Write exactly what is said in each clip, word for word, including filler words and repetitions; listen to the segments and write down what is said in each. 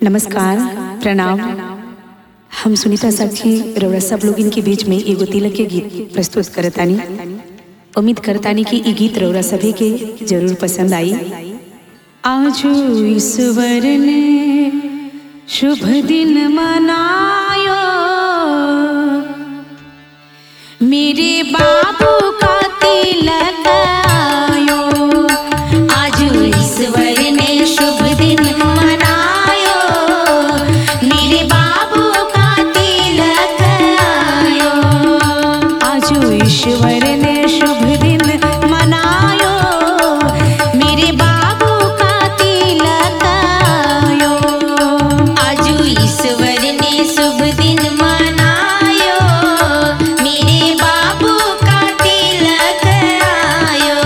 नमस्कार, प्रणाम। हम सुनीता साक्षी रउरा सब लोग इनके बीच में एगो तिलक के गीत प्रस्तुत करतानी। उम्मीद करतानी कि ये गीत रउरा सभी के जरूर पसंद आई। आज ईश्वर ने शुभ दिन मनायो, मेरे बाबू का तिलक आयो। आज ईश्वर ने शुभ दिन मनायो, मेरे बाबू का तिलक आयो। आज ईश्वर ने शुभ दिन मनायो, मेरे बाबू का तिलक आयो। आज ईश्वर ने शुभ दिन मनायो, मेरे बाबू का तिलक आयो।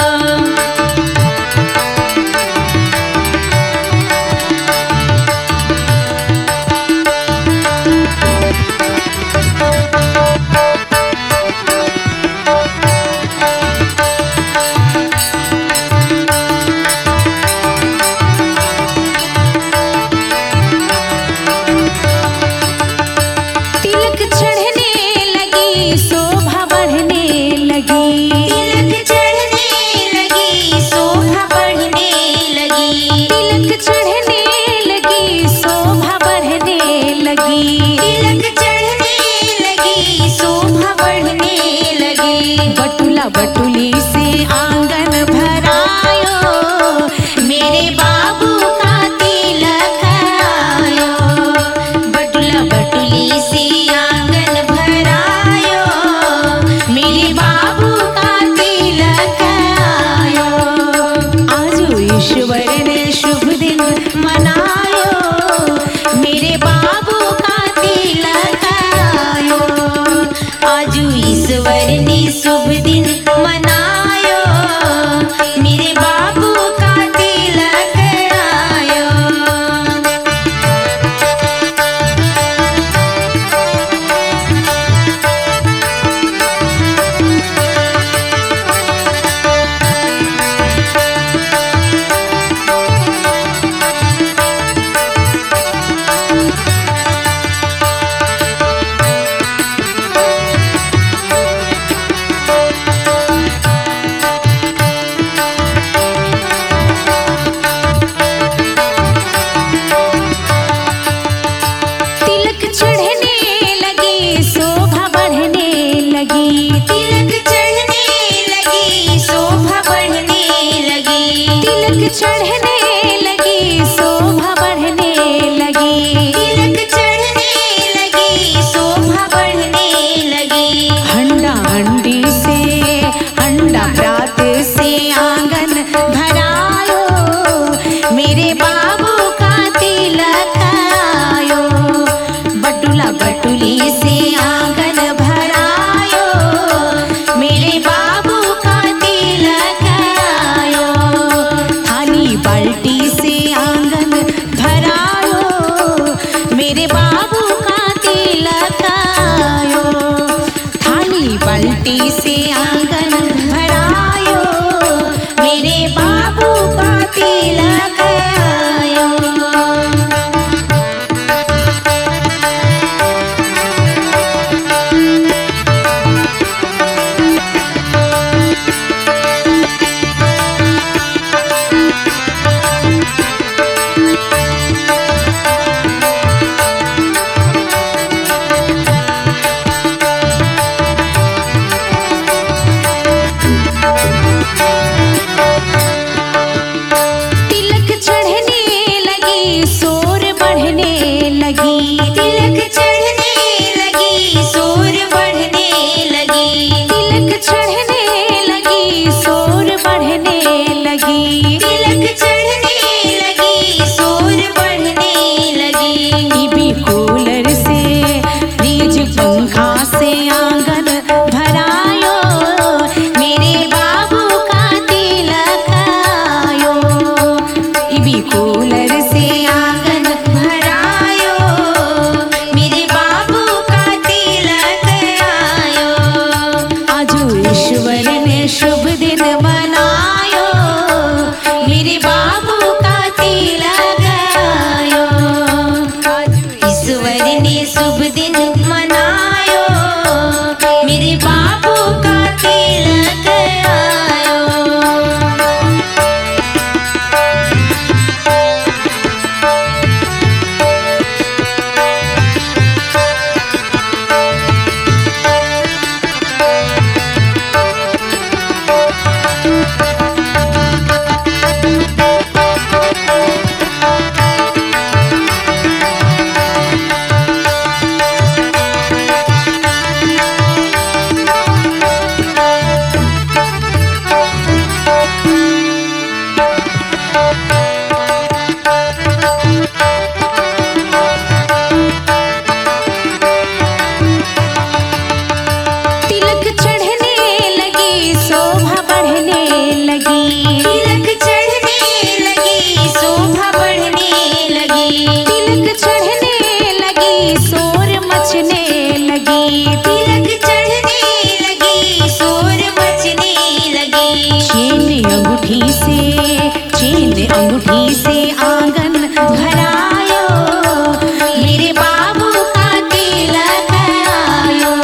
तिलक चढ़ने लगी, शोभा बढ़ने लगी। तिलक चढ़ने लगी, शोभा बढ़ने लगी। तिलक चढ़ने लगी, शोभा बढ़ने लगी। तिलक चढ़ने लगी, शोभा बढ़ने लगी। बटुला बटुली से आंगन भरायो, मेरे बाबू का तिलक आयो। बटुला बटुली से आंगन भरायो, मेरे बाबू का तिलक आयो। आज ईश्वर ने शुभ दिन मनायो, मेरे बाबू का तिलक आयो। आज ईश्वर ने शुभ दिन मनायो, मेरे बाबू का तिलक आयो। तिलक चढ़ने लगी, शोभा बढ़ने लगी। तिलक चढ़ने लगी, शोभा बढ़ने लगी। तिलक चढ़ने लगी, शोभा बढ़ने लगी। तिलक चढ़ने लगी, शोभा बढ़ने लगी। हंडा हंडी से, हंडा प्रात से आंगन भरायो, मेरे बाबू का तिलक आयो। बटुला बटुली से आंगन भरायो, मेरे बाबू का तिलक आयो। थाली बाल्टी खुशी से आंगन भरायो, मेरे बाबू का तिलक आयो।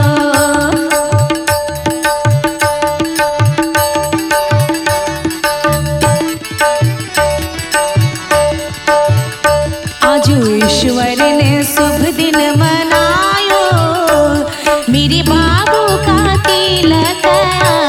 आज ईश्वर ने शुभ दिन मनायो, मेरे बाबू का तिलक आयो।